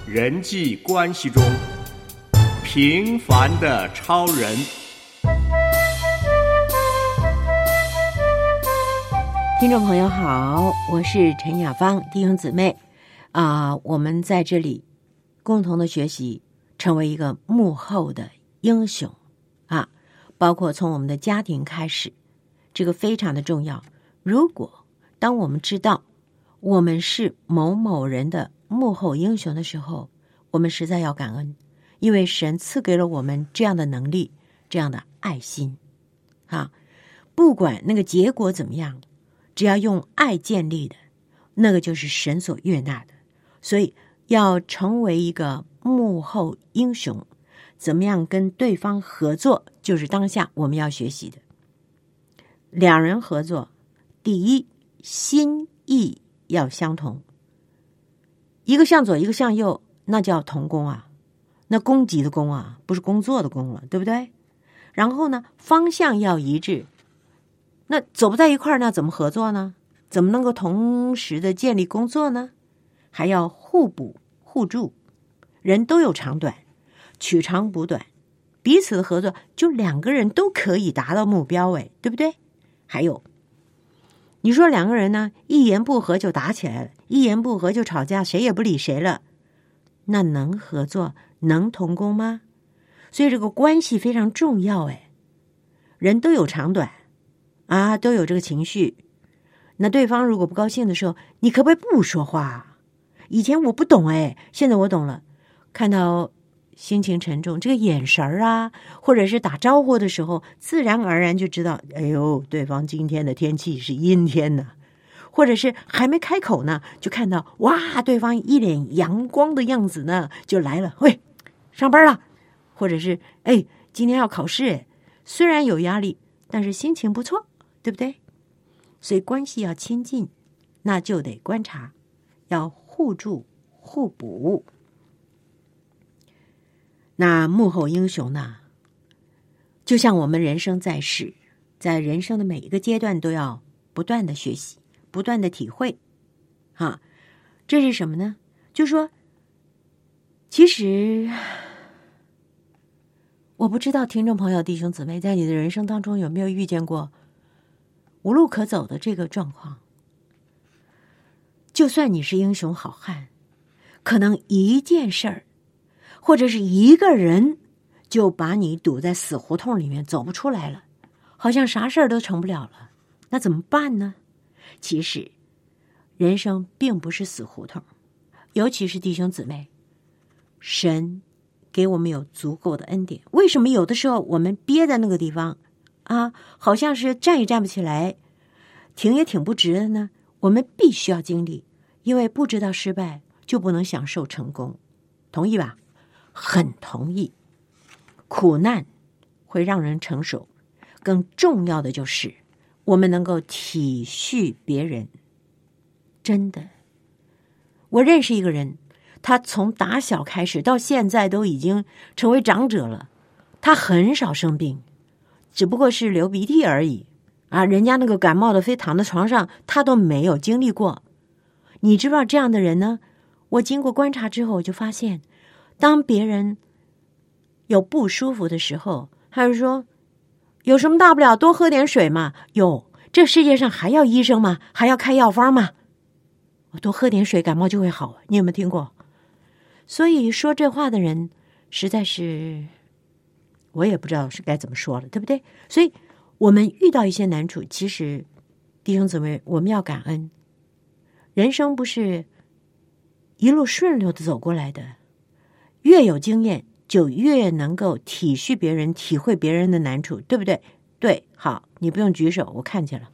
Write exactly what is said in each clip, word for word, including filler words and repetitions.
人际关系中平凡的超人。 听众朋友好，我是陈雅芳，弟兄姊妹啊、呃，我们在这里共同的学习，成为一个幕后的英雄啊，包括从我们的家庭开始，这个非常的重要。如果当我们知道我们是某某人的幕后英雄的时候，我们实在要感恩，因为神赐给了我们这样的能力，这样的爱心啊，不管那个结果怎么样，只要用爱建立的，那个就是神所悦纳的。所以要成为一个幕后英雄，怎么样跟对方合作，就是当下我们要学习的。两人合作，第一，心意要相同，一个向左一个向右，那叫同工啊，那攻击的攻啊，不是工作的工了，对不对？然后呢，方向要一致，那走不在一块儿，那怎么合作呢？怎么能够同时的建立工作呢？还要互补互助，人都有长短，取长补短，彼此的合作，就两个人都可以达到目标，哎，对不对？还有你说两个人呢，一言不合就打起来了，一言不合就吵架，谁也不理谁了，那能合作能同工吗？所以这个关系非常重要，哎，人都有长短啊，都有这个情绪。那对方如果不高兴的时候，你可不可以不说话？以前我不懂，哎，现在我懂了。看到心情沉重，这个眼神啊，或者是打招呼的时候，自然而然就知道，哎呦，对方今天的天气是阴天呢。或者是还没开口呢，就看到哇，对方一脸阳光的样子呢，就来了，喂，上班了。或者是哎，今天要考试，哎，虽然有压力，但是心情不错，对不对？所以关系要亲近，那就得观察，要互助互补。那幕后英雄呢，就像我们人生在世，在人生的每一个阶段都要不断的学习，不断的体会啊。这是什么呢？就是说其实我不知道听众朋友弟兄姊妹在你的人生当中有没有遇见过无路可走的这个状况。就算你是英雄好汉，可能一件事儿或者是一个人就把你堵在死胡同里面，走不出来了，好像啥事儿都成不了了。那怎么办呢？其实人生并不是死胡同，尤其是弟兄姊妹，神给我们有足够的恩典。为什么有的时候我们憋在那个地方啊，好像是站也站不起来，挺也挺不直的呢？我们必须要经历，因为不知道失败就不能享受成功，同意吧？很同意。苦难会让人成熟，更重要的就是我们能够体恤别人。真的，我认识一个人，他从打小开始到现在都已经成为长者了，他很少生病，只不过是流鼻涕而已啊！人家那个感冒的非躺在床上，他都没有经历过。你知道这样的人呢，我经过观察之后，我就发现，当别人有不舒服的时候，他就说有什么大不了，多喝点水嘛。有，这世界上还要医生吗？还要开药方吗？我多喝点水，感冒就会好。你有没有听过？所以说这话的人实在是我也不知道是该怎么说了，对不对？所以我们遇到一些难处，其实弟兄姊妹，我们要感恩。人生不是一路顺流的走过来的，越有经验就越能够体恤别人，体会别人的难处，对不对？对，好，你不用举手，我看见了。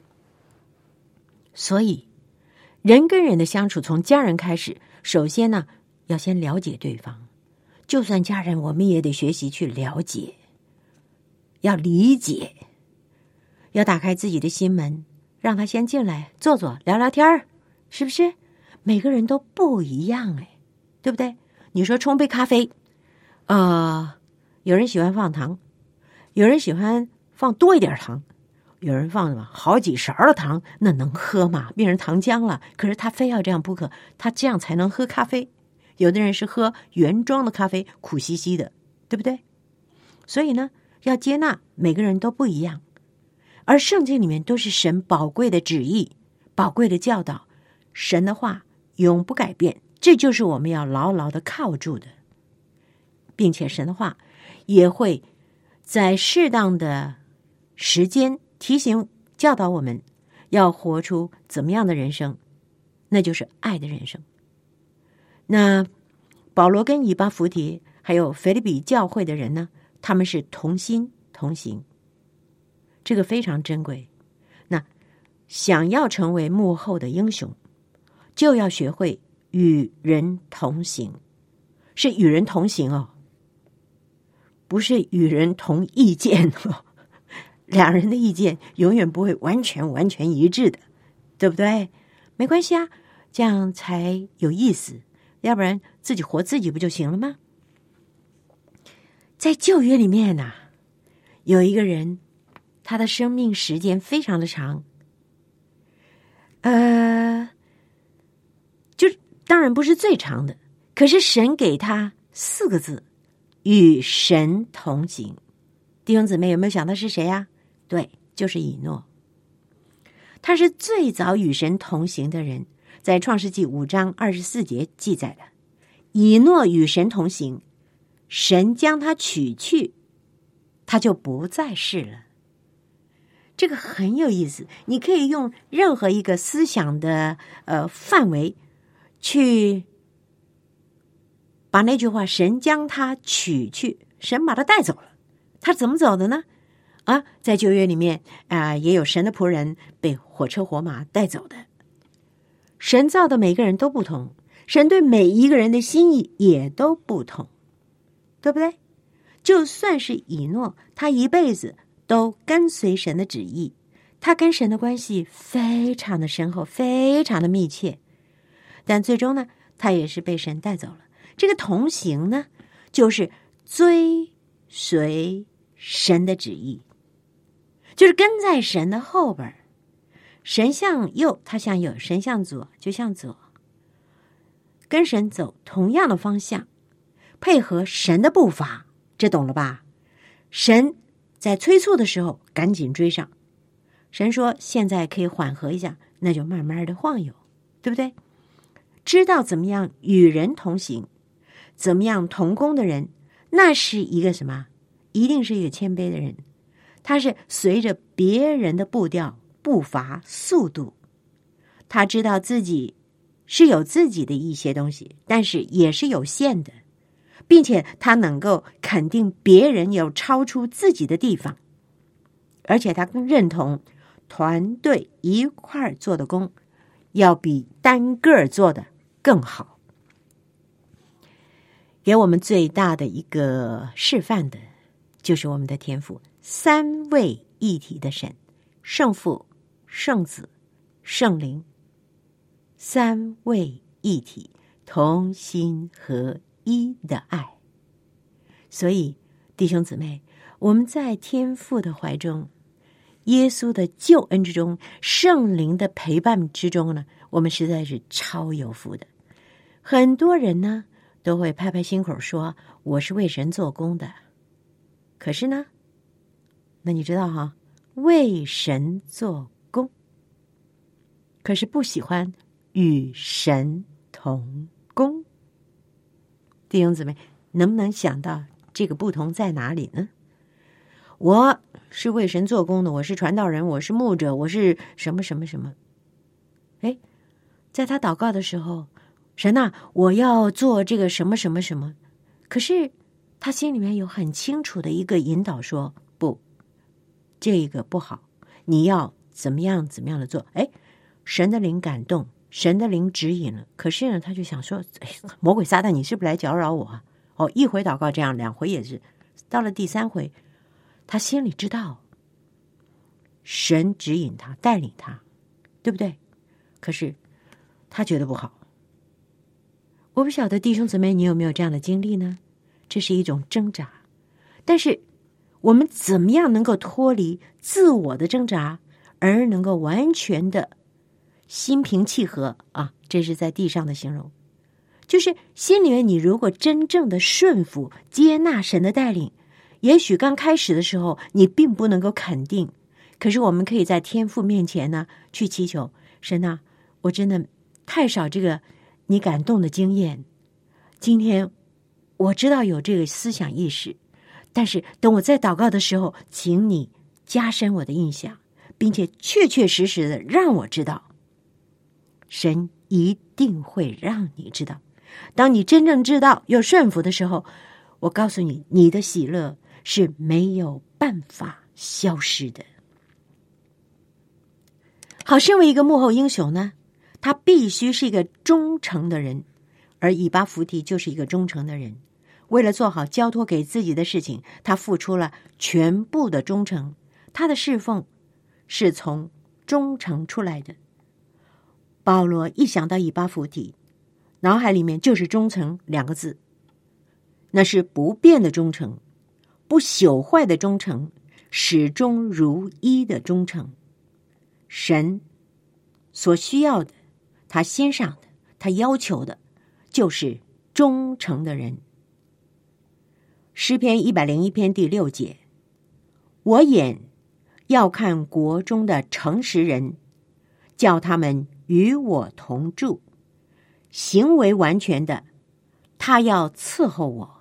所以人跟人的相处，从家人开始，首先呢，要先了解对方。就算家人，我们也得学习去了解，要理解，要打开自己的心门，让他先进来坐坐聊聊天儿，是不是？每个人都不一样，哎，对不对？你说冲杯咖啡，呃，有人喜欢放糖，有人喜欢放多一点糖，有人放什么好几勺的糖，那能喝吗？变成糖浆了。可是他非要这样不可，他这样才能喝咖啡。 有的人是喝原装的咖啡，苦兮兮的，对不对？所以呢，要接纳每个人都不一样。而圣经里面都是神宝贵的旨意，宝贵的教导，神的话永不改变，这就是我们要牢牢的靠住的，并且神的话也会在适当的时间提醒教导我们要活出怎么样的人生，那就是爱的人生。那保罗跟以巴弗提还有腓立比教会的人呢，他们是同心同行，这个非常珍贵。那想要成为幕后的英雄，就要学会与人同行，是与人同行哦，不是与人同意见哦。两人的意见永远不会完全完全一致的，对不对？没关系啊，这样才有意思，要不然自己活自己不就行了吗？在旧约里面啊，有一个人，他的生命时间非常的长，呃，就当然不是最长的，可是神给他四个字：与神同行。弟兄姊妹有没有想到是谁啊？对，就是以诺。他是最早与神同行的人，在创世纪五章二十四节记载的。以诺与神同行，神将他取去，他就不再世了。这个很有意思，你可以用任何一个思想的呃范围去把那句话神将他取去，神把他带走了。他怎么走的呢？啊，在旧约里面啊、呃，也有神的仆人被火车火马带走的。神造的每个人都不同，神对每一个人的心意也都不同，对不对？就算是以诺，他一辈子都跟随神的旨意，他跟神的关系非常的深厚，非常的密切，但最终呢，他也是被神带走了。这个同行呢，就是追随神的旨意，就是跟在神的后边，神向右他向右，神向左就向左，跟神走同样的方向，配合神的步伐，这懂了吧？神在催促的时候赶紧追上，神说现在可以缓和一下，那就慢慢的晃悠，对不对？知道怎么样与人同行，怎么样同工的人，那是一个什么？一定是一个谦卑的人，他是随着别人的步调、步伐、速度，他知道自己是有自己的一些东西，但是也是有限的，并且他能够肯定别人有超出自己的地方，而且他更认同团队一块儿做的工要比单个儿做的更好。给我们最大的一个示范的就是我们的天父，三位一体的神，圣父、圣子、圣灵，三位一体，同心合一的爱。所以弟兄姊妹，我们在天父的怀中，耶稣的救恩之中，圣灵的陪伴之中呢，我们实在是超有福的。很多人呢都会拍拍心口说我是为神做工的，可是呢，那你知道哈，为神做工，可是不喜欢与神同工。弟兄姊妹，能不能想到这个不同在哪里呢？我是为神做工的，我是传道人，我是牧者，我是什么什么什么。哎，在他祷告的时候，神啊，我要做这个什么什么什么，可是他心里面有很清楚的一个引导说，不，这个不好，你要怎么样怎么样的做。哎，神的灵感动，神的灵指引了，可是呢，他就想说，哎，魔鬼撒旦，你是不是来搅扰我啊？哦，一回祷告这样，两回也是，到了第三回，他心里知道神指引他，带领他，对不对？可是他觉得不好。我不晓得弟兄姊妹你有没有这样的经历呢？这是一种挣扎，但是我们怎么样能够脱离自我的挣扎，而能够完全的心平气和啊？这是在地上的形容， 就是心里面你如果真正的顺服接纳神的带领，也许刚开始的时候你并不能够肯定，可是我们可以在天父面前呢去祈求，神啊，我真的太少这个你感动的经验，今天我知道有这个思想意识，但是等我在祷告的时候，请你加深我的印象，并且确确实实的让我知道，神一定会让你知道。当你真正知道又顺服的时候，我告诉你，你的喜乐是没有办法消失的。好，身为一个幕后英雄呢，他必须是一个忠诚的人，而以巴弗提就是一个忠诚的人。为了做好交托给自己的事情，他付出了全部的忠诚，他的侍奉是从忠诚出来的。保罗一想到以巴弗提，脑海里面就是忠诚两个字，那是不变的忠诚，不朽坏的忠诚，始终如一的忠诚。神所需要的，他欣赏的，他要求的，就是忠诚的人。诗篇一百零一篇第六节，我眼要看国中的诚实人，叫他们与我同住，行为完全的，他要伺候我。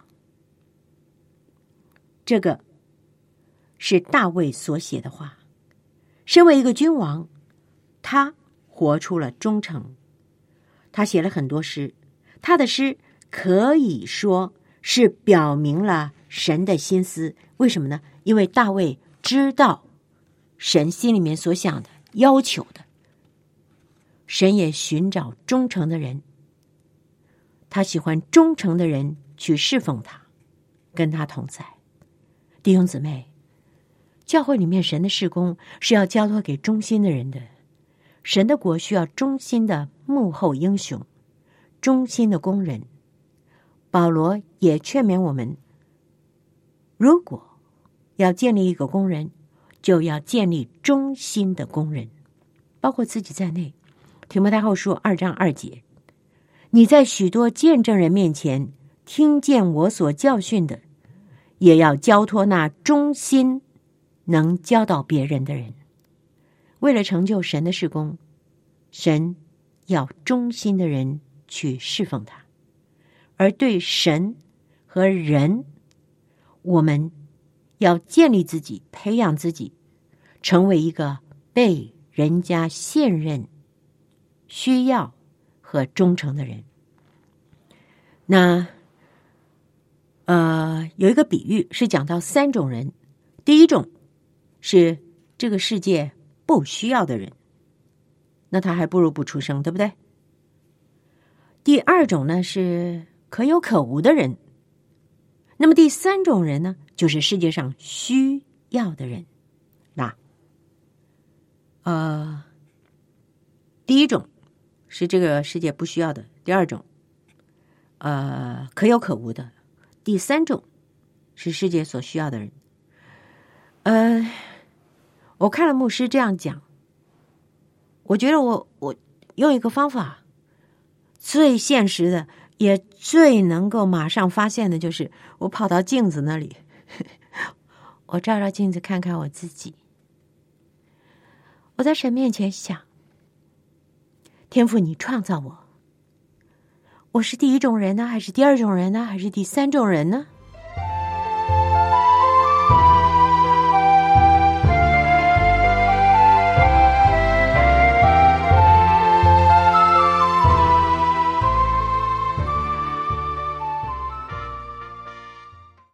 这个是大卫所写的话。身为一个君王，他活出了忠诚。他写了很多诗，他的诗可以说是表明了神的心思。为什么呢？因为大卫知道神心里面所想的、要求的。神也寻找忠诚的人，他喜欢忠诚的人去侍奉他，跟他同在。弟兄姊妹，教会里面神的事工是要交托给忠心的人的。神的国需要忠心的幕后英雄，忠心的工人。保罗也劝勉我们，如果要建立一个工人，就要建立忠心的工人，包括自己在内。提摩太后书二章二节，你在许多见证人面前听见我所教训的，也要交托那忠心能教导别人的人。为了成就神的事工，神要忠心的人去侍奉他。而对神和人，我们要建立自己，培养自己，成为一个被人家信任、需要和忠诚的人。那呃，有一个比喻是讲到三种人。第一种是这个世界不需要的人，那他还不如不出生，对不对？第二种呢是可有可无的人，那么第三种人呢，就是世界上需要的人。那呃，第一种是这个世界不需要的，第二种呃可有可无的，第三种是世界所需要的人。呃，我看了牧师这样讲，我觉得我我用一个方法最现实的，也最能够马上发现的，就是我跑到镜子那里，我照照镜子看看我自己。我在神面前想，天父，你创造我，我是第一种人呢，还是第二种人呢，还是第三种人呢？